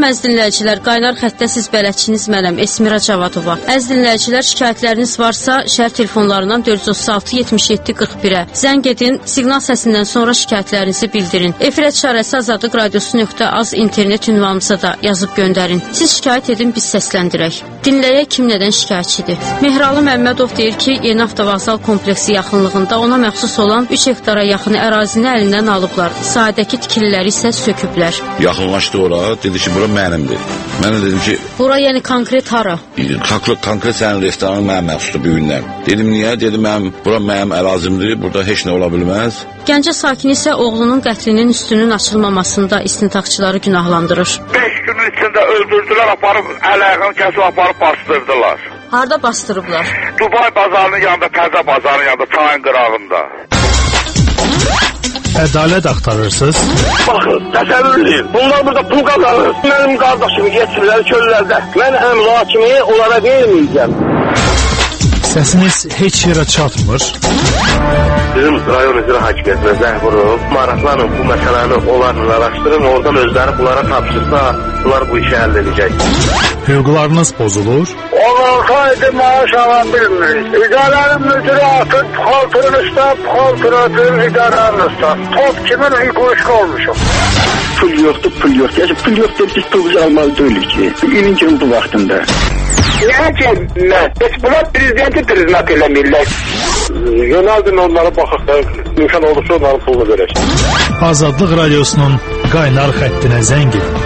əziz dinləyicilər, qaynar xəttdə siz bələdçiniz mənəm, Esmira Cavadova. Əziz dinləyicilər, şikayətləriniz varsa, şəhər telefonlarından 436-77-41-ə zəng edin, siqnal səsindən sonra şikayətlərinizi bildirin. Efirə çarəsi azadlıqradiosu.az internet ünvanımıza da yazıb göndərin. Siz şikayət edin, biz səsləndirək. Dinləyək kim nədən şikayətçidir. Mehralı Məmmədov deyir ki, yeni avtovağzal kompleksi yaxınlığında ona məxsus olan 3 hektara yaxın ərazini əlindən alıblar. Sahədəki tikililəri isə söküblər. Yaxınlaşdı ora, dedi ki, bura mənimdir. Mən də dedim ki... Bura yəni konkret hara? Konkret sənin restoranın mənim məxsusdur bu gündən. Dedim, niyə? Dedim, bura mənim ərazimdir, burada heç nə ola bilməz. Gəncə sakini isə oğlunun qətlinin üstünün açılmamasında istintaqçıları günahlandırır. 5 günün içində öldürdülər, aparıb əl-ayağını kəsib aparıb bastırdılar. Harada bastırıblar? Dubai bazarının yanında, Təzə bazarının yanında, çayın qırağında. Ədalət axtarırsınız? Baxın, təsəvvürlüyüm. Bunlar burada pul qazanır. Mənim qardaşımı geçirlər çöllərdə. Mən əmla kimi onlara verməyəcəm. Səsiniz heç yerə çatmır. Bizim rayon üzrə hakimiyyətinə zəng vurub, maraqlanın bu məsələni onlarla araşdırın, oradan özləri bunlara tapşırsa, bunlar bu işi həll edəcək. Hüquqlarınız pozulur? 16 aydır maaş alan bilmirik. İdarənin müdürü atır, puxaltırın üstə, puxaltır atır, idarənin üstə. Top kimin hüquq olmuşum. Pul yoxdur, pul yoxdur. Yəni, pul yoxdur, biz pul almalı deyilik ki. İlin kimi bu vaxtında. Yəni ki, heç bunlar prezidenti priznat eləmirlər. Yönəldin onlara baxaq da, imkan olursa onların pulunu verək. Azadlıq Radiosunun qaynar xəttinə zəng edin.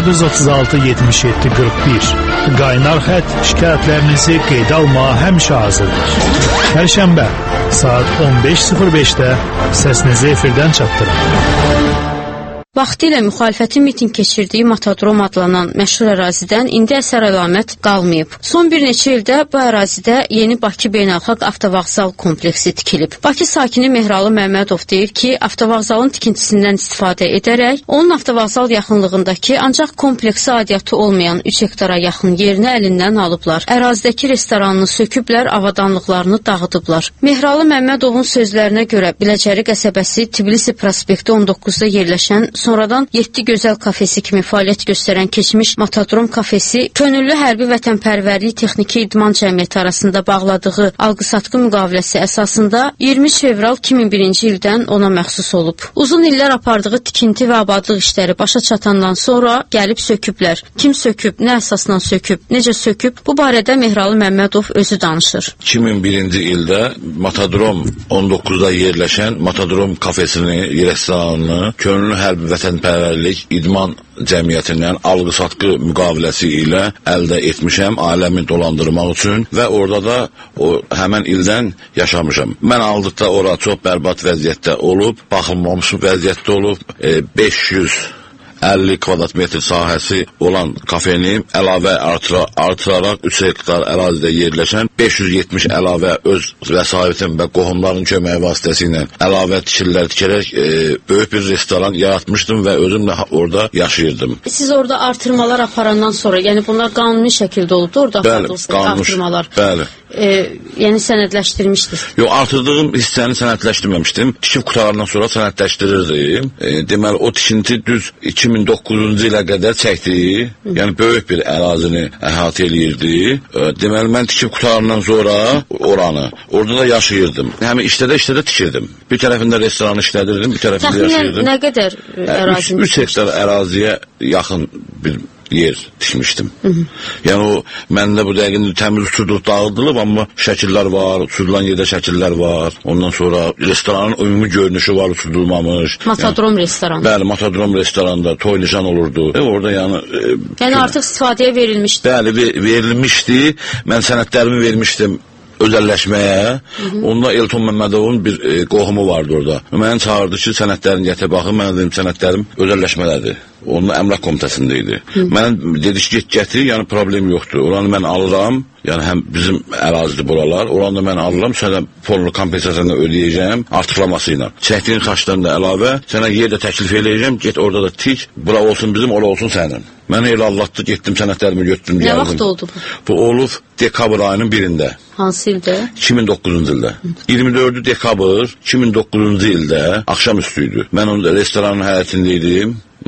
436-77-41. Qaynar xətt şikayətlərinizi qeydə almağa həmişə hazırdır. Pərşənbə saat 15:05-də səsinizi efirdən çatdırın. Vaxtilə müxalifətin miting keçirdiyi Matadrom adlanan məşhur ərazidən indi əsər əlamət qalmayıb. Son bir neçə ildə bu ərazidə yeni Bakı Beynəlxalq Avtovağzal kompleksi tikilib. Bakı sakini Mehralı Məmmədov deyir ki, avtovağzalın tikintisindən istifadə edərək, onun avtovağzal yaxınlığındakı ancaq kompleksi aidiyyatı olmayan 3 hektara yaxın yerini əlindən alıblar. Ərazidəki restoranını söküblər, avadanlıqlarını dağıdıblar. Mehralı Məmmədovun sözlərinə görə Biləcəri qəsəbəsi Tbilisi prospekti 19-da yerləşən sonradan 7 gözəl kafesi kimi fəaliyyət göstərən keçmiş Matadrom kafesi könüllü hərbi vətənpərvərlik texniki idman cəmiyyəti arasında bağladığı alqı-satqı müqaviləsi əsasında 23 fevral 2001-ci ildən ona məxsus olub. Uzun illər apardığı tikinti və abadlıq işləri başa çatandan sonra gəlib söküblər. Kim söküb, nə əsasla söküb, necə söküb, bu barədə Mehralı Məmmədov özü danışır. 2001-ci ildə Matadrom 19-da yerləşən Matadrom kafesini, restoranını könüllü hərbi vətənpərvərlik idman cəmiyyətindən alqı-satqı müqaviləsi ilə əldə etmişəm ailəmi dolandırmaq üçün və orada da həmən ildən yaşamışam. Mən aldıqda ora çox bərbad vəziyyətdə olub, baxılmamış vəziyyətdə olub, 550 kvadrat metr sahəsi olan kafenim əlavə artıraraq 3 hektar ərazidə yerləşən 570 əlavə öz vəsaitim və qohumların köməyi vasitəsilə əlavə tikililər tikərək böyük bir restoran yaratmışdım və özümlə orada yaşayırdım. Siz orada artırmalar aparandan sonra, yəni bunlar qanuni şəkildə olubdu orada artırmalar? Bəli. Yəni sənədləşdirmişdiniz? Yox, artırdığım hissəni sənədləşdirməmişdim. Tikib qutarından sonra sənədləşdirirdim. Deməli, o tikinti düz 2009-cu ilə qədər çəkdi. Yəni, böyük bir ərazini əhatə eləyirdi. Deməli, mən tikib qutarından sonra oranı, orada da yaşayırdım. Həmin işdə tikirdim. Bir tərəfində restoranı işlədirdim, bir tərəfində yaşayırdım. Təxminən nə qədər ərazini? 3 hektar əraziyə yaxın bir yer tikmişdim. Yəni o məndə bu dəqiqə təmiz uçurduq, dağıdılıb, amma şəkillər var, uçurulan yerdə şəkillər var. Ondan sonra restoranın ümumi görünüşü var, uçurdulmamış. Matadrom restoranı. Bəli, Matadrom restoranında toy nişan olurdu. Orada yəni artıq istifadəyə verilmişdi. Bəli, verilmişdi. Mən sənədlərimi vermişdim özəlləşməyə. Onda Elton Məmmədovun bir qohumu vardı orada. Məni çağırdı ki, sənədlərini gətirə baxın. Mən dedim, sənədlərim özəlləşmələdir. Onun əmlak komitəsində idi. Mənə dedi ki, gətir, yəni problem yoxdur. Oranı mən alıram, yəni həm bizim ərazidir buralar, oranı da mən alıram, sənə fonlu kompensasiyonu ödəyəcəm, artıqlaması ilə. Çəkdiyin xaçdan da əlavə, sənə yer də təklif edəcəm, get orada da tik, bura olsun bizim, ora olsun sənin. Mənə elə Allah'tı, getdim sənədlərimi götürdüm, gəldim. Nə vaxt oldu bu? Bu olub dekabr ayının 1-də. Hansı ildə? 2009-cu ildə. 24 dekabr 2009-cu ildə axşamüstü idi. Mən onun restoranın həyətində idim.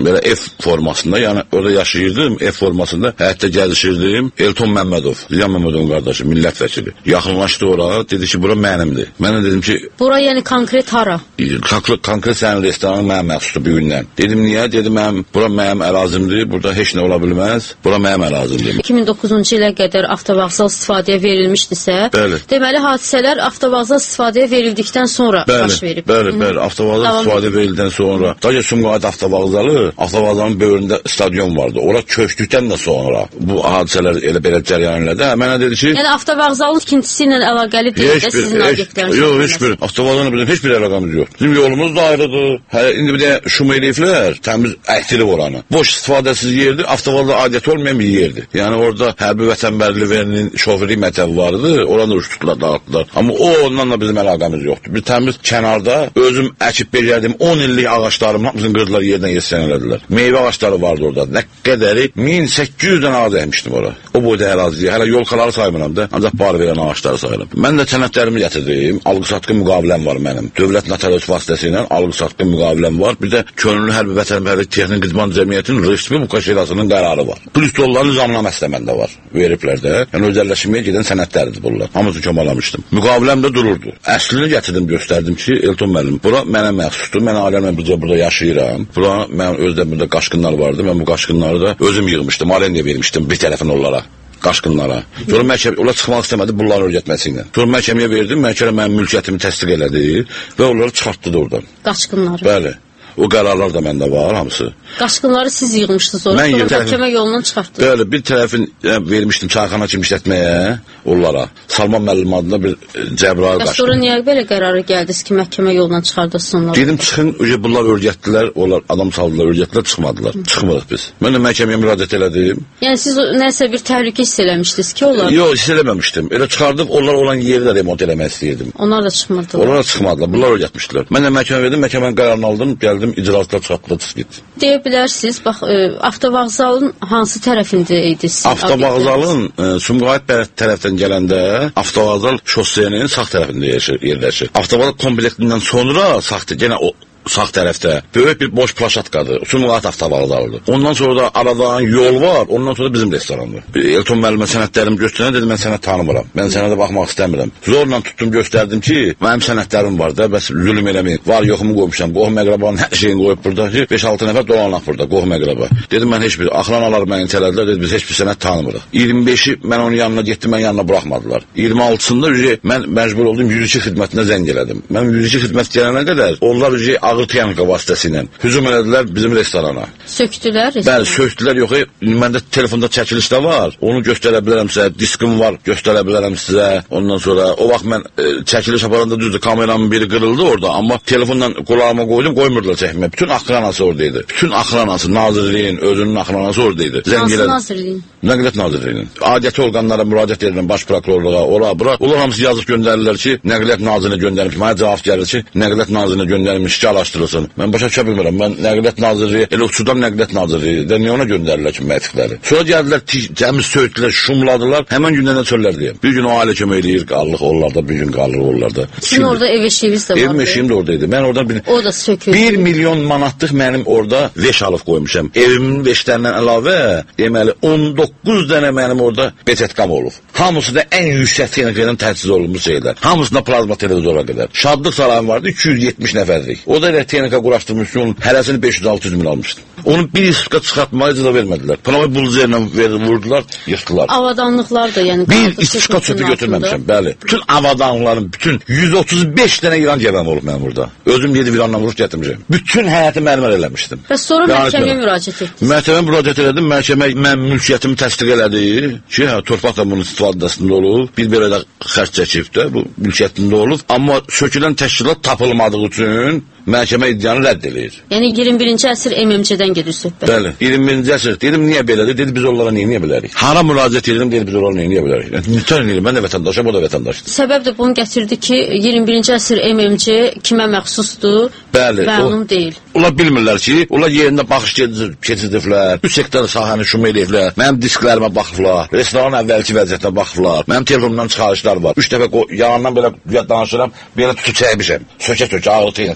belə F formasında, yəni orada yaşayırdım, F formasında, həyətdə gəzişirdim. Elton Məmmədov, Ziyan Məmmədovun qardaşı, millət vəkili. Yaxınlaşdı ora, dedi ki, bura mənimdir. Mən də dedim ki, bura yəni konkret hara? Konkret sənin restoranın mənim məxsusdur bir gündən. Dedim, niyə? Dedim, bura mənim ərazimdir, burada heç nə ola bilməz, bura mənim ərazimdir. 2009-cu ilə qədər avtovağzal istifadəyə verilmişdisə, deməli, hadisələr avtovağzal istifadəyə verildikdən sonra baş verib. Bəli, avtovağzal istifadəyə verildikdən sonra. Daha Sumqayıt avtovağzalın böyründə stadion vardı. Ora köçdükdən də sonra bu hadisələr elə belə cərəyan elədi. Mənə dedi ki, yəni avtovağzalın tikintisi ilə əlaqəli deyil də sizin obyektləriniz. Yox, heç bir avtovağzalın heç bir əlaqəmiz yox. Bizim yolumuz da ayrıdır. Hələ indi bir də şum eləyiblər, təmiz əkdirib oranı. Boş istifadəsiz yerdir, avtovağzal adiyyəti olmayan bir yerdir. Yəni orada hərbi vətənbərlilərinin şoförlük məktəbi vardı, oranı uçdular, dağıtdılar. Amma ondan da bizim əlaqəmiz yoxdur. Bir təmiz kənarda özüm əkib becərdim 10 illik ağaclarımın hamısını qırdılar, yerdən yesən elədilər. Meyvə ağacları vardı orada. Nə qədəri 1800 dənə ağac əkmişdim ora. O boyda əraziyə. Hələ yolkaları saymıram da, ancaq bar verən ağacları sayıram. Mən də sənədlərimi gətirdim. Alqı-satqı müqaviləm var mənim. Dövlət notarius vasitəsilə alqı-satqı müqaviləm var. Bir də könüllü hərbi vətənpərvərlik texnik xidmət cəmiyyətinin Respublika Şurasının qərarı var. Plus onların nizamnaməsi də məndə var. Veriblər də. Yəni özəlləşməyə gedən sənədlərdir bunlar. Hamısını kömələmişdim. Müqaviləm də dururdu. Əslini gətirdim, göstərdim ki, Elton müəllim, bura mənə məxsusdur. Mən ailəmlə burada yaşayıram. Bura mən özdə burada qaşqınlar vardı. Mən bu qaşqınları da özüm yığmışdım. Alendiyə vermişdim bir tərəfin onlara. Qaşqınlara. Sonra məhkəmə ola çıxmaq istəmədi bunların öyrətməsi ilə. Sonra məhkəməyə verdim. Məhkəmə mənim mülkiyyətimi təsdiq elədi və onları çıxartdı da oradan. Qaşqınları. Bəli. O qərarlar da məndə var hamısı. Qaşqınları siz yığmışdınız orada, sonra məhkəmə yolundan çıxartdınız. Bəli, bir tərəfin vermişdim çayxana kimi işlətməyə onlara. Salman müəllim adında bir Cəbrayıl qaşqın. Sonra niyə belə qərara gəldiniz ki, məhkəmə yolundan çıxardasınız onları? Dedim çıxın, bunlar öyrətdilər, onlar adam saldılar, öyrətdilər, çıxmadılar. Çıxmırıq biz. Mən də məhkəməyə müraciət elədim. Yəni siz nəsə bir təhlükə hiss eləmişdiniz ki, onlar? Yox, hiss eləməmişdim. Elə çıxardıq, onlar olan yeri də remont eləmək istəyirdim. Onlar da çıxmırdılar. Onlar da çıxmadılar, bunlar öyrətmişdilər. Mən də məhkəmə verdim, məhkəmənin qərarını aldım, gəldim, icraatlar çıxartdılar, çıxıb getdim. Deyə bilərsiniz, bax, avtovağzalın hansı tərəfində idi sizin? Avtovağzalın Sumqayıt tərəfdən gələndə avtovağzal şossenin sağ tərəfində yerləşir. Avtovağzal kompleksindən sonra yenə o sağ tərəfdə böyük bir boş plaşatkadır. Sumqayıt avtovağzalıdır. Ondan sonra da aradan yol var. Ondan sonra bizim restorandır. Elton müəllimə sənədlərimi göstərən dedim, mən sənəd tanımıram. Mən sənədə baxmaq istəmirəm. Zorla tutdum, göstərdim ki, mənim sənədlərim var da, bəs zülm eləməyin. Var yoxumu qoymuşam. Qohum əqrabanın hər şeyini qoyub burada ki, 5-6 nəfər dolanaq burada, qohum əqraba. Dedim, mən heç bir axranalar məni itələdilər, dedim, biz heç bir sənəd tanımırıq. 25-i mən onun yanına getdim, mən yanına buraxmadılar. 26-sında mən məcbur oldum 102 xidmətinə zəng elədim. Mən 102 xidmət gələnə qədər onlar ağır texnika vasitəsilə hücum elədilər bizim restorana. Söktülər? Bəli, söktülər. Yox, məndə telefonda çəkiliş də var. Onu göstərə bilərəm sizə. Diskim var, göstərə bilərəm sizə. Ondan sonra o vaxt mən çəkiliş aparanda düzdür, kameramın biri qırıldı orada, amma telefonla qulağıma qoydum, qoymurdular çəkməyə. Bütün axranası oradaydı. Bütün axranası, nazirliyin, özünün axranası oradaydı. Hansı nazirliyin? Nəqliyyat Nazirliyinin. Adiyyəti orqanlara müraciət edirəm, baş prokurorluğa, ora, bura. Onlar hamısı yazıb göndərirlər ki, Nəqliyyat Nazirinə göndərilmiş. Mənə cavab gəlir ki, Nəqliyyat Nazirinə göndərilmiş, araşdırılsın. Mən başa düşə bilmirəm. Mən Nəqliyyat Nazirliyi, elə uçudan Nəqliyyat Nazirliyi də niyə ona göndərirlər ki, mətiqləri? Sonra gəldilər, təmiz söydülər, şumladılar. Həmin gündən də çöllərdəyəm. Bir gün o ailə kömək eləyir, qallıq onlarda, bir gün qallıq onlarda. Sizin orada ev eşiyiniz də vardı. Evim eşiyim də oradaydı. Mən oradan o da söküldü. 1 milyon manatlıq mənim orada veş alıb qoymuşam. Evimin veşlərindən əlavə, deməli 19 dənə mənim orada betetkam olub. Hamısı da ən yüksək texnikadan təchiz olunmuş şeylər. Hamısında plazma televizora qədər. Şadlıq sarayım vardı 270 nəfərlik. O da elə texnika quraşdırmış, onun hərəsini 500-600 min almışdım. Onun bir istiqa çıxartmaya icazə vermədilər. Pneumatik buluzerlə vurdular, yıxdılar. Avadanlıqlar da, yəni bir istiqa çöpü götürməmişəm, bəli. Bütün avadanlıqların, bütün 135 dənə İran gələn olub mənim burada. Özüm 7 virandan vuruş gətirmişəm. Bütün həyəti mərmər eləmişdim. Və sonra məhkəməyə müraciət etdiniz. Məhkəməyə müraciət elədim. Məhkəmə mən mülkiyyətimi təsdiq elədi ki, torpaq da bunun istifadəsində olub. Bir belə də xərc çəkib də bu mülkiyyətində olub. Amma sökülən təşkilat tapılmadığı üçün məhkəmə iddianı rədd edir. Yəni 21-ci əsr MMC-dən gedir söhbət. Bəli, 21-ci əsr. Dedim, niyə belədir? Dedi, biz onlara niyə bilərik? Hara müraciət edirəm, dedi, biz onlara niyə bilərik? Nütən edirəm, mən də vətəndaşım, o da vətəndaşdır. Səbəb də bunu gətirdi ki, 21-ci əsr MMC kimə məxsusdur? Bəli, məlum deyil. Onlar bilmirlər ki, onlar yerində baxış keçirdiblər, 3 hektar sahəni şum eləyiblər, mənim disklərimə baxıblar, restoranın əvvəlki vəziyyətinə baxıblar, mənim telefonumdan çıxarışlar var. 3 dəfə yanından belə danışıram, belə tutub çəkmişəm, sökə-sökə ağır texnikanı.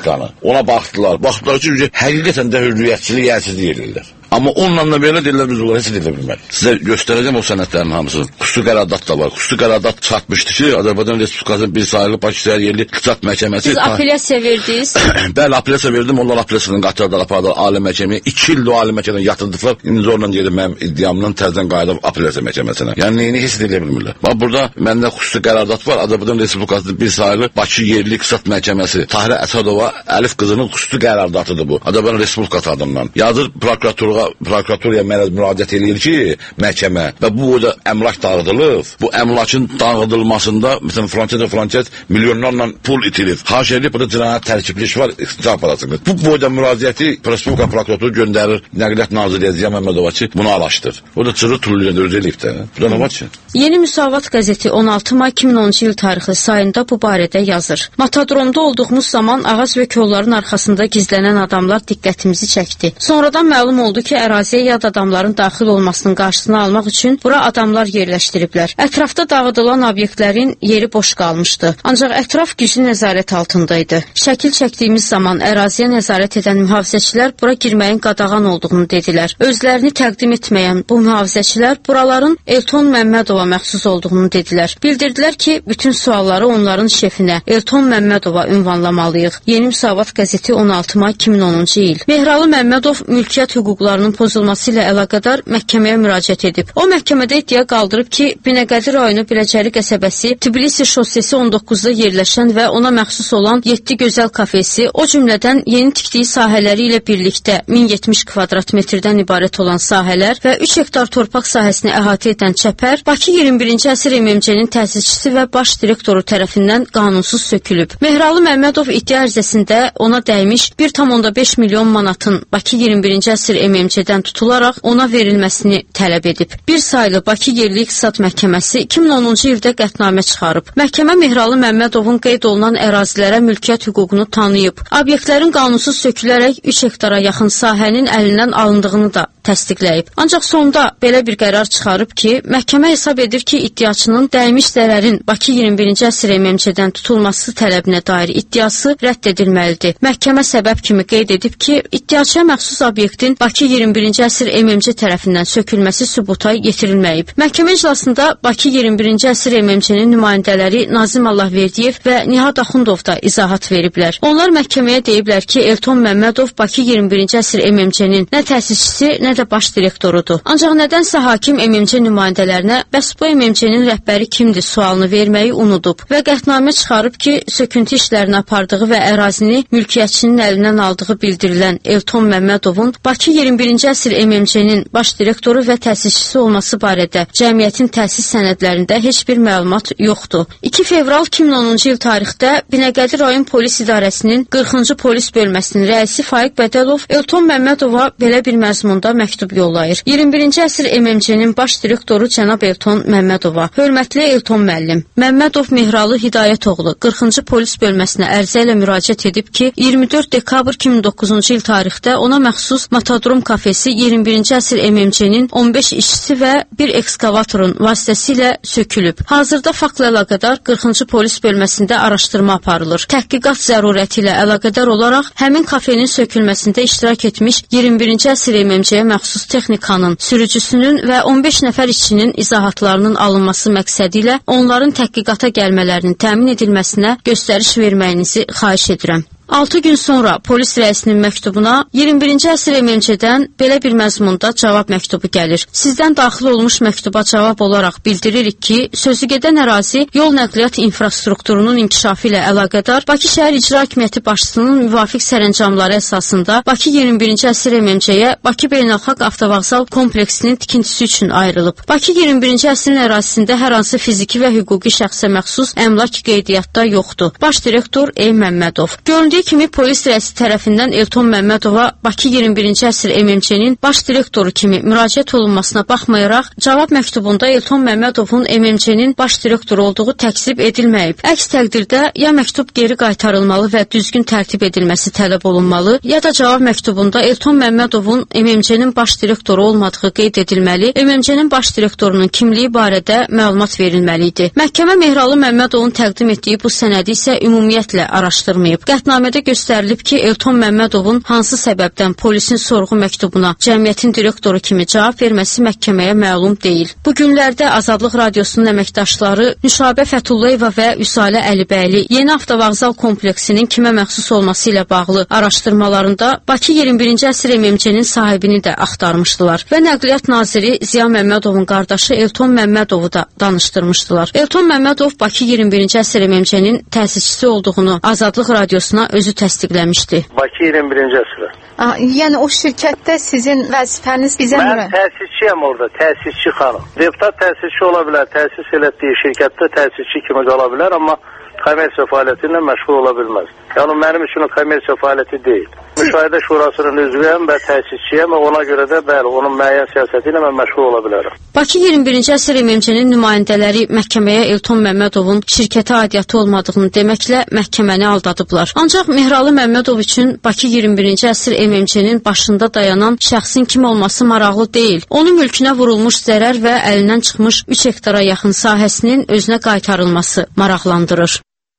ona baxdılar. Baxdılar ki, həqiqətən də hürriyyətçilik, yərsizlik edirlər. Amma onunla da belə deyirlər, biz onları heç edə bilmərik. Sizə göstərəcəm o sənədlərin hamısını. Xüsusi qərardat da var. Xüsusi qərardat çatmışdı ki, Azərbaycan Respublikasının bir sayılı Bakı Şəhər Yerli İqtisad Məhkəməsi... Siz apellyasiya verdiniz? Bəli, apellyasiya verdim. Onlar apellyasiyadan qatarlar, apardılar Ali Məhkəməyə. 2 ildir o Ali Məhkəmədən yatırdıqlar. İndi zorla gedim mənim iddiamdan təzədən qayıdıb apellyasiya məhkəməsinə. Yəni neyini heç edə bilmirlər. Bax, burada məndə xüsusi qərardat var. Azərbaycan Respublikasının bir sayılı Bakı Yerli İqtisad Məhkəməsi. Tahirə Əsədova Əlif qızının xüsusi qərardatıdır bu. Azərbaycan Respublikası adından. Yazır prokuraturaya müraciət edir ki, məhkəmə və bu boyda əmlak dağıdılır. Bu əmlakın dağıdılmasında məsələn françez milyonlarla pul itirir. Haş edib burada cinayət tərkibli iş var, iqtisad parasını. Bu boyda müraciəti Respublika prokuraturu göndərir Nəqliyyat Nazirliyə Ziya Məmmədova ki, bunu araşdır. O da çırı tuluyla özü eləyib də. Bu da nə var ki? Yeni Müsavat qəzeti 16 may 2010-cu il tarixli sayında bu barədə yazır. Matadromda olduğumuz zaman ağac və kolların arxasında gizlənən adamlar diqqətimizi çəkdi. Sonradan məlum oldu ki, əraziyə yad adamların daxil olmasının qarşısını almaq üçün bura adamlar yerləşdiriblər. Ətrafda dağıdılan obyektlərin yeri boş qalmışdı. Ancaq ətraf güclü nəzarət altındaydı. Şəkil çəkdiyimiz zaman əraziyə nəzarət edən mühafizəçilər bura girməyin qadağan olduğunu dedilər. Özlərini təqdim etməyən bu mühafizəçilər buraların Elton Məmmədova məxsus olduğunu dedilər. Bildirdilər ki, bütün sualları onların şefinə Elton Məmmədova ünvanlamalıyıq. Yeni Müsavat qəzeti 16 may 2010-cu il. Mehralı Məmmədov mülkiyyət hüquqlarının pozulması ilə əlaqədar məhkəməyə müraciət edib. O məhkəmədə iddia qaldırıb ki, Binəqədi rayonu Biləcəri qəsəbəsi Tbilisi şossesi 19-da yerləşən və ona məxsus olan 7 gözəl kafesi, o cümlədən yeni tikdiyi sahələri ilə birlikdə 1070 kvadrat metrdən ibarət olan sahələr və 3 hektar torpaq sahəsini əhatə edən çəpər Bakı 21-ci əsr MMC-nin təsisçisi və baş direktoru tərəfindən qanunsuz sökülüb. Mehralı Məmmədov iddia ərizəsində ona dəymiş 1,5 milyon manatın Bakı 21-ci əsr MMC-dən tutularaq ona verilməsini tələb edib. Bir saylı Bakı Yerli İqtisad Məhkəməsi 2010-cu ildə qətnamə çıxarıb. Məhkəmə Mehralı Məmmədovun qeyd olunan ərazilərə mülkiyyət hüququnu tanıyıb. Obyektlərin qanunsuz sökülərək 3 hektara yaxın sahənin əlindən alındığını da təsdiqləyib. Ancaq sonda belə bir qərar çıxarıb ki, məhkəmə hesab edir ki, iddiaçının dəymiş zərərin Bakı 21-ci əsr MMC-dən tutulması tələbinə dair iddiası rədd edilməlidir. Məhkəmə səbəb kimi qeyd edib ki, iddiaçıya məxsus obyektin Bakı 21-ci əsr MMC tərəfindən sökülməsi sübuta yetirilməyib. Məhkəmə iclasında Bakı 21-ci əsr MMC-nin nümayəndələri Nazim Allahverdiyev və Nihad Axundov da izahat veriblər. Onlar məhkəməyə deyiblər ki, Elton Məmmədov Bakı 21-ci əsr MMC-nin nə təsisçisi, nə də baş direktorudur. Ancaq nədənsə hakim MMC nümayəndələrinə bəs bu MMC-nin rəhbəri kimdir sualını verməyi unudub və qətnamə çıxarıb ki, söküntü işlərini apardığı və ərazini mülkiyyətçinin əlindən aldığı bildirilən Elton Məmmədovun Bakı 21-ci əsr MMC-nin baş direktoru və təsisçisi olması barədə cəmiyyətin təsis sənədlərində heç bir məlumat yoxdur. 2 fevral 2010-cu il tarixdə Binəqədi rayon polis idarəsinin 40-cı polis bölməsinin rəisi Faiq Bədəlov Elton Məmmədova belə bir məzmunda məktub yollayır. 21-ci əsr MMC-nin baş direktoru cənab Elton Məmmədova. Hörmətli Elton müəllim, Məmmədov Mehralı Hidayətoğlu 40-cı polis bölməsinə ərizə ilə müraciət edib ki, 24 dekabr 2009-cu il tarixdə ona məxsus Matadrom kafesi 21-ci əsr MMC-nin 15 işçisi və bir ekskavatorun vasitəsilə sökülüb. Hazırda faktla əlaqədar 40-cı polis bölməsində araşdırma aparılır. Təhqiqat zərurəti ilə əlaqədar olaraq həmin kafenin sökülməsində iştirak etmiş 21-ci əsr MMC-yə məxsus texnikanın, sürücüsünün və 15 nəfər işçinin izahatlarının alınması məqsədi ilə onların təhqiqata gəlmələrinin təmin edilməsinə göstəriş verməyinizi xahiş edirəm. 6 gün sonra polis rəisinin məktubuna 21-ci əsr MMC-dən belə bir məzmunda cavab məktubu gəlir. Sizdən daxil olmuş məktuba cavab olaraq bildiririk ki, sözü gedən ərazi yol nəqliyyat infrastrukturunun inkişafı ilə əlaqədar Bakı şəhər icra hakimiyyəti başçısının müvafiq sərəncamları əsasında Bakı 21-ci əsr MMC-yə Bakı Beynəlxalq Avtovağzal kompleksinin tikintisi üçün ayrılıb. Bakı 21-ci əsrin ərazisində hər hansı fiziki və hüquqi şəxsə məxsus əmlak qeydiyyatda yoxdur. Baş direktor E. Məmmədov. Göründüyü kimi polis rəisi tərəfindən Elton Məmmədova Bakı 21-ci əsr MMC-nin baş direktoru kimi müraciət olunmasına baxmayaraq, cavab məktubunda Elton Məmmədovun MMC-nin baş direktoru olduğu təksib edilməyib. Əks təqdirdə ya məktub geri qaytarılmalı və düzgün tərtib edilməsi tələb olunmalı, ya da cavab məktubunda Elton Məmmədovun MMC-nin baş direktoru olmadığı qeyd edilməli, MMC-nin baş direktorunun kimliyi barədə məlumat verilməli idi. Məhkəmə Mehralı Məmmədovun təqdim etdiyi bu sənədi isə ümumiyyətlə araşdırmayıb. Qətnamə məhkəmədə göstərilib ki, Elton Məmmədovun hansı səbəbdən polisin sorğu məktubuna cəmiyyətin direktoru kimi cavab verməsi məhkəməyə məlum deyil. Bu günlərdə Azadlıq Radiosunun əməkdaşları Nüşabə Fətullayeva və Üsalə Əlibəyli yeni avtovağzal kompleksinin kimə məxsus olması ilə bağlı araşdırmalarında Bakı 21-ci əsr MMC-nin sahibini də axtarmışdılar və Nəqliyyat naziri Ziya Məmmədovun qardaşı Elton Məmmədovu da danışdırmışdılar. Elton Məmmədov Bakı 21-ci əsr MMC-nin təsisçisi olduğunu Azadlıq Radiosuna özü təsdiqləmişdi. Bakı 21-ci əsr. Yəni o şirkətdə sizin vəzifəniz bizə mən təsisçiyəm orada, təsisçi xanım. Deputat təsisçi ola bilər, təsis elətdiyi şirkətdə təsisçi kimi qala bilər, amma kommersiya fəaliyyəti ilə məşğul ola bilməz. Yəni mənim üçün o kommersiya fəaliyyəti deyil. Müşahidə şurasının üzvüyəm və təsisçiyəm və ona görə də bəli, onun müəyyən siyasəti ilə mən məşğul ola bilərəm. Bakı 21-ci əsr MMC-nin nümayəndələri məhkəməyə Elton Məmmədovun şirkətə aidiyyatı olmadığını deməklə məhkəməni aldadıblar. Ancaq Mehralı Məmmədov üçün Bakı 21-ci əsr MMC-nin başında dayanan şəxsin kim olması maraqlı deyil. Onun mülkünə vurulmuş zərər və əlindən çıxmış 3 hektara yaxın sahəsinin özünə qaytarılması maraqlandırır.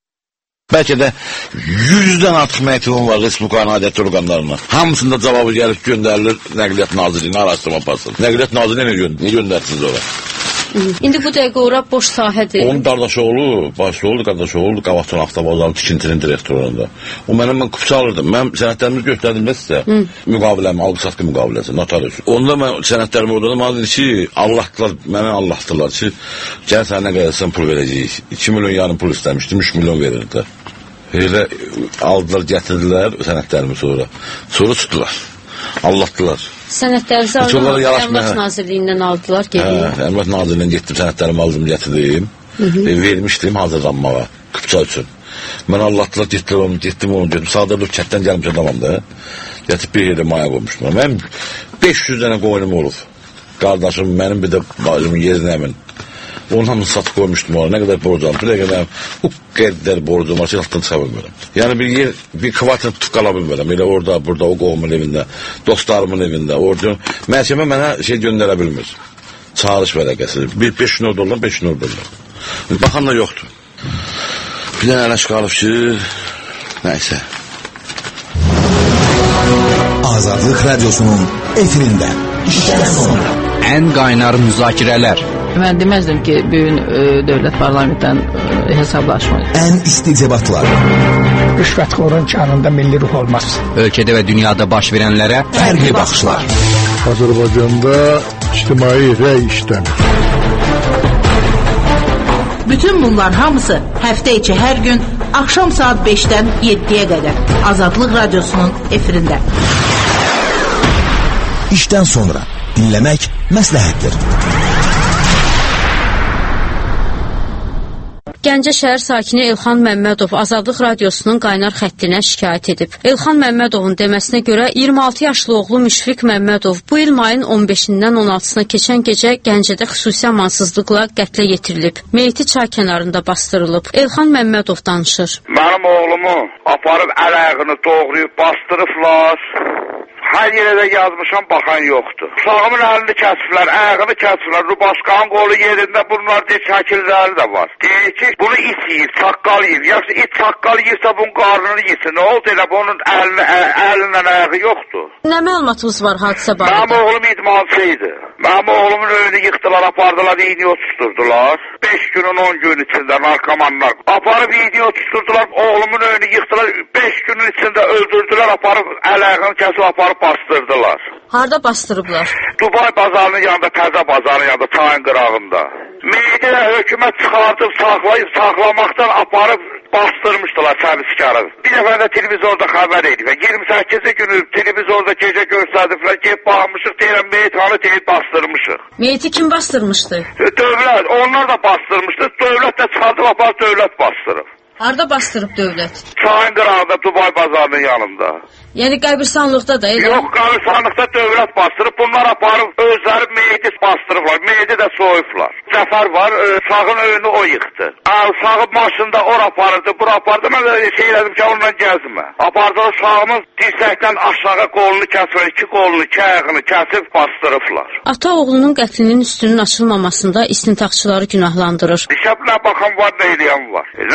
Bəlkə də 100-dən artıq məktubu var Respublikanın aidiyyatı orqanlarına. Hamısında cavabı gəlib göndərilir Nəqliyyat Nazirliyinə araşdırma aparsın. Nəqliyyat Nazirliyinə niyə göndərsiniz ora? İndi bu dəqiqə ora boş sahədir. Onun qardaşoğlu, başoğlu, qardaşoğlu Qabaqçan avtovağzalının tikintinin direktorunda. O mən kupça alırdım. Mən sənədlərimi göstərdim də sizə. Müqaviləmi, alqı-satqı müqaviləsi, notarius. Onda mən sənədlərimi orada mənə dedi ki, mənə Allahdılar ki, gəl sənə nə qədərsən pul verəcəyik. 2 milyon yarım pul istəmişdim, 3 milyon verirdi. Elə aldılar, gətirdilər sənədlərimi sonra. Sonra tutdular. Allahdılar. Sənədlərinizi aldılar, Əmlak Nazirliyindən aldılar, gedin. Əmlak Nazirliyindən getdim, sənədlərimi aldım, gətirdim. Vermişdim hazırlanmağa, Qıpça üçün. Mən Allahdılar, getdim onu, Sadırlıq kətdən gəlmiş adamam da. Yatıb bir yerdə maya qoymuştum. Mənim 500 dənə qoyunum olub. Qardaşım, mənim bir də bacımın yerinə əmin. Onun hamısını satıb qoymuşdum ona. Nə qədər borcam? Bir qədər o qədər borcum var ki, altdan çıxa bilmirəm. Yəni bir kvartını tutub qala bilmirəm. Elə orada, burada, o qohumun evində, dostlarımın evində. Orada məhkəmə mənə şey göndərə bilmir. Çağırış vərəqəsi. 500 dollar, 500 dollar. Baxan da yoxdur. Bir dənə ələş qalıb ki, nəysə. Azadlıq Radiosunun efirində işdən sonra ən qaynar müzakirələr. Mən deməzdim ki, bugün dövlət parlamentdən hesablaşmayın. Ən isti debatlar. Rüşvətxorun kanında milli ruh olmaz. Ölkədə və dünyada baş verənlərə fərqli baxışlar. Azərbaycanda ictimai rəy işləmir. Bütün bunlar hamısı həftə içi hər gün axşam saat 5-dən 7-yə qədər Azadlıq Radiosunun efirində. İşdən sonra dinləmək məsləhətdir. Gəncə şəhər sakini Elxan Məmmədov Azadlıq Radiosunun qaynar xəttinə şikayət edib. Elxan Məmmədovun deməsinə görə 26 yaşlı oğlu Müşfiq Məmmədov bu il mayın 15-dən 16-sına keçən gecə Gəncədə xüsusi amansızlıqla qətlə yetirilib. Meyiti çay kənarında bastırılıb. Elxan Məmmədov danışır. Mənim oğlumu aparıb əl-ayağını doğrayıb bastırıblar. Hər yerə də yazmışam, baxan yoxdur. Uşağımın əlini kəsiblər, ayağını kəsiblər, Rubaşqanın qolu yerində bunlar deyir, şəkilləri də var. Deyir ki, bunu it yiyir, çaqqal yiyir. Yaxşı, it çaqqal yiyirsə bunun qarnını yiyirsin. Nə oldu elə, bunun əlindən ayağı yoxdur. Nə məlumatınız var hadisə barədə? Mənim oğlum idmançı idi. Mənim oğlumun önünü yıxdılar, apardılar, iğniyə tutuşturdular. 5 günün 10 gün içində narkomanlar. Aparıb iğniyə tutuşturdular, oğlumun önünü yıxdılar, 5 günün içində öldürdülər, aparıb əl-ayağını kəsib aparıb bastırdılar. Harada bastırıblar? Dubay bazarının yanında, Təzə bazarının yanında, çayın qırağında. Meyidi də hökumət çıxardıb, saxlamaqdan aparıb bastırmışdılar səbiskarı. Bir dəfə də televizorda xəbər edib. 28-ci günü televizorda gecə göstərdilər ki, baxmışıq, deyirəm, meyithanı deyib bastırmışıq. Meyiti kim bastırmışdı? Dövlət, onlar da bastırmışdı. Dövlət də çıxardıb, aparıb dövlət bastırıb. Harada bastırıb dövlət? Çayın qırağında, Dubay bazarının yanında. Yəni qəbirstanlıqda da elə? Yox, qəbirstanlıqda dövlət bastırıb, bunlar aparıb özləri meyidi bastırıblar, meyidi də soyublar. Zəfər var, sağın önünü o yıxdı. Sağı maşında ora aparırdı, bura aparırdı, mən şey elədim ki, onunla gəzmə. Apardılar sağımın dirsəkdən aşağı qolunu kəsib, 2 qolunu, 2 ayağını kəsib bastırıblar. Ata oğlunun qətlinin üstünün açılmamasında istintaqçıları günahlandırır. Dişəblə baxan var, nə eləyən var. Nə bizə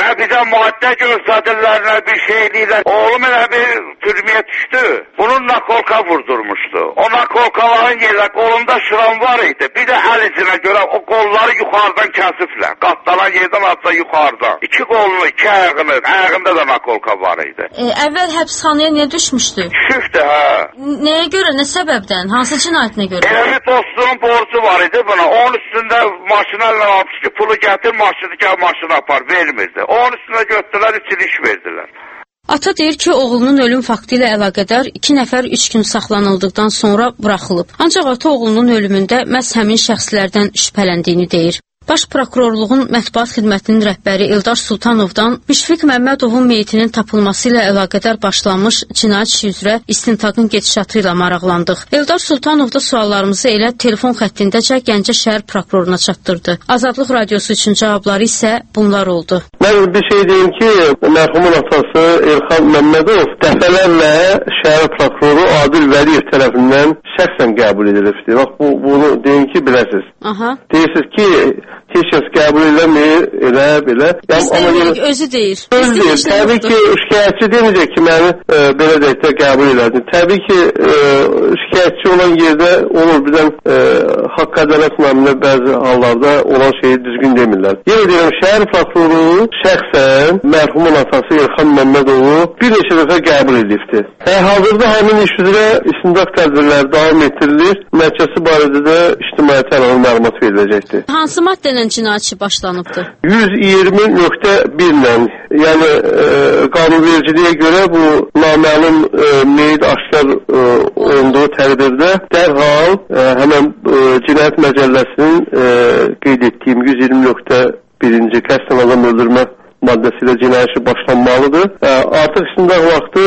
maddə göstərirlər, bir şey deyirlər. Oğlum elə bir türməyə düşdü. Bunun nakolka vurdurmuşdu. O nakolkaların yerində qolunda şıram var idi. Bir də əl izinə görə o qolları yuxarıdan kəsiblər. Qatlanan yerdən atsa yuxarıdan. İki qolunu, iki ayağını, ayağında da nakolka var idi. Əvvəl həbsxanaya niyə düşmüşdü? Düşübdü, hə. Nəyə görə, nə səbəbdən? Hansı cinayətinə görə? Elə bir dostunun borcu var idi buna. Onun üstündə maşınlarla almış ki, pulu gətir, maşını gəl, maşını apar, vermirdi. Onun üstünə götürdülər, içiliş verdilər. Ata deyir ki, oğlunun ölüm faktı ilə əlaqədar 2 nəfər 3 gün saxlanıldıqdan sonra buraxılıb. Ancaq ata oğlunun ölümündə məhz həmin şəxslərdən şübhələndiyini deyir. Baş prokurorluğun mətbuat xidmətinin rəhbəri Eldar Sultanovdan Müşfiq Məmmədovun meyitinin tapılması ilə əlaqədar başlanmış cinayət işi üzrə istintaqın gedişatı ilə maraqlandıq. Eldar Sultanov da suallarımızı elə telefon xəttindəcə Gəncə şəhər prokuroruna çatdırdı. Azadlıq radiosu üçün cavabları isə bunlar oldu. Mən bir şey deyim ki, mərhumun atası Elxan Məmmədov dəfələrlə şəhər prokuroru Adil Vəliyev tərəfindən şəxsən qəbul edilibdir. Bax, bunu deyim ki, biləsiniz. Deyirsiniz ki, heç kəs qəbul eləmir, elə, belə. Biz deyirik, özü deyir. Özü deyir. Təbii ki, şikayətçi deməyəcək ki, məni belə deyək qəbul elədi. Təbii ki, şikayətçi olan yerdə olur, birdən haqq ədalət naminə bəzi hallarda olan şeyi düzgün demirlər. Yenə deyirəm, şəhər prokuroru şəxsən mərhumun atası Elxan Məmmədovu bir neçə dəfə qəbul edibdir. Hazırda həmin iş üzrə istintaq tədbirləri davam etdirilir. Məhkəməsi barədə də ictimaiyyətə əlavə məlumat veriləcəkdir. Hansı maddələ cinayət işi başlanıbdır? 120.1-lə, yəni qanunvericiliyə görə bu naməlum meyit aşkar olunduğu təqdirdə dərhal həmən cinayət məcəlləsinin qeyd etdiyim 120.1-ci qəsdən adam öldürmə maddəsi ilə cinayət işi başlanmalıdır. Artıq istintaq vaxtı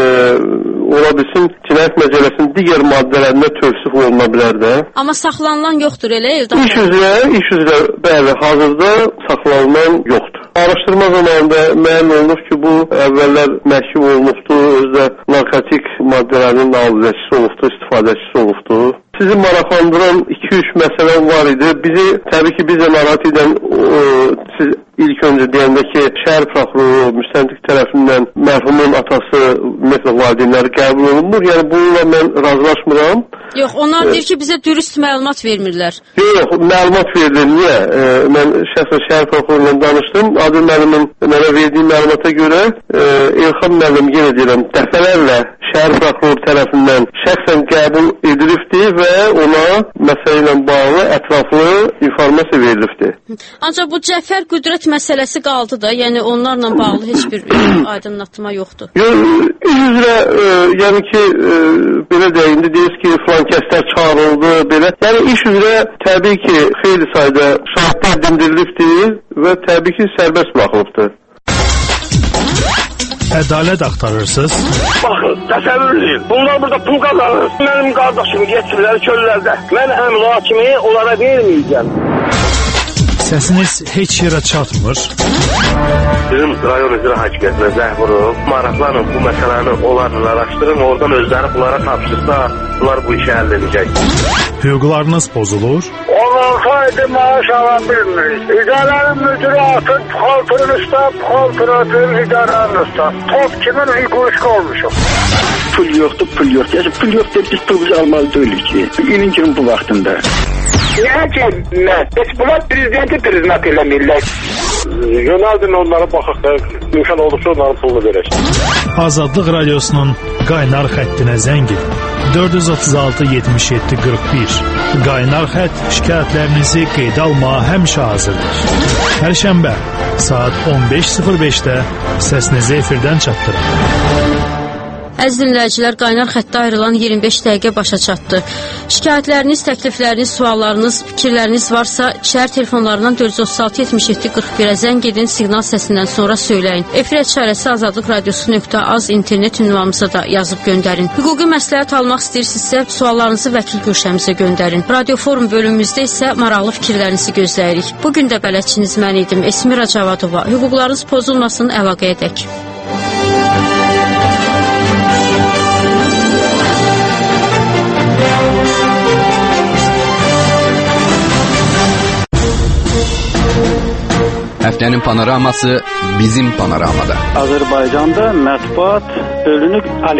ola bilsin cinayət məcəlləsinin digər maddələrində tövsif oluna bilər də. Amma saxlanılan yoxdur elə Eldar? İş üzrə bəli, hazırda saxlanılan yoxdur. Araşdırma zamanında müəyyən olunub ki, bu əvvəllər məhkum olunubdur, özdə narkotik maddələrin alüzəçisi olubdur, istifadəçisi olubdur. Sizi maraqlandıran 2-3 məsələ var idi. Bizi, təbii ki, bizə narahat edən, siz ilk öncə deyəndə ki, şəhər prokuroru müstəntiq tərəfindən mərhumun atası, ümumiyyətlə valideynləri qəbul olunmur. Yəni, bununla mən razılaşmıram. Yox, onlar deyir ki, bizə dürüst məlumat vermirlər. Yox, məlumat verilir. Niyə? Mən şəxsən şəhər prokuroruyla danışdım. Adil müəllimin mənə verdiyi məlumata görə Elxan müəllim, yenə deyirəm, dəfələrlə şəhər prokuroru tərəfindən şəxsən qəbul edilibdir və ona məsələ ilə bağlı ətraflı informasiya verilibdir. Ancaq bu Cəfər Qüdrət məsələsi qaldı da, yəni onlarla bağlı heç bir aydınlatma yoxdur. Yox, üzrə, yəni ki, belə deyək, indi deyirsiniz ki, filan kəslər çağırıldı, belə. Yəni iş üzrə təbii ki, xeyli sayda şahidlər dindirilibdir və təbii ki, sərbəst buraxılıbdır. Ədalət axtarırsınız? Baxın, təsəvvür edin. Bunlar burada pul qazanır. Mənim qardaşım yetimlər çöllərdə. Mən əmla kimi onlara verməyəcəm. Səsiniz heç yerə çatmır. Bizim rayon üzrə hakimiyyətinə zəng vurub, maraqlanın bu məsələni onlarla araşdırın, oradan özləri bunlara tapşırsa, bunlar bu işi həll edəcək. Hüquqlarınız pozulur? Olsaydı maaş ala bilmirik. İdarənin müdürü atın, puxaltırın üstə, puxaltırın atın, idarənin üstə. Top kimin hüquq olmuşum. Pul yoxdur, pul yoxdur. Yəni, pul yoxdur, biz pul almalı deyilik ki, ilin kimin bu vaxtında. Niyə ki, heç bunlar prezidenti priznat eləmirlər. Yönəldin onlara baxaq da, imkan olursa onların pulunu verək. Azadlıq radiosunun qaynar xəttinə zəng edin. 436-77-41. Qaynar xətt şikayətlərinizi qeydə almağa həmişə hazırdır. Hər şənbə saat 15:05-də səsinizi efirdən çatdırın. Əziz dinləyicilər, qaynar xəttə ayrılan 25 dəqiqə başa çatdı. Şikayətləriniz, təklifləriniz, suallarınız, fikirləriniz varsa, şəhər telefonlarından 436-77-41-ə zəng edin, siqnal səsindən sonra söyləyin. Efir çarəsi Azadlıq Radiosu.az internet ünvanımıza da yazıb göndərin. Hüquqi məsləhət almaq istəyirsinizsə, suallarınızı vəkil görüşəmizə göndərin. Radio Forum bölümümüzdə isə maraqlı fikirlərinizi gözləyirik. Bugün də bələdçiniz mən idim, Esmira Cavadova. Hüquqlarınız pozulmasın, əlaqə edək. Həftənin panoraması bizim panoramada. Azərbaycanda mətbuat bölünüb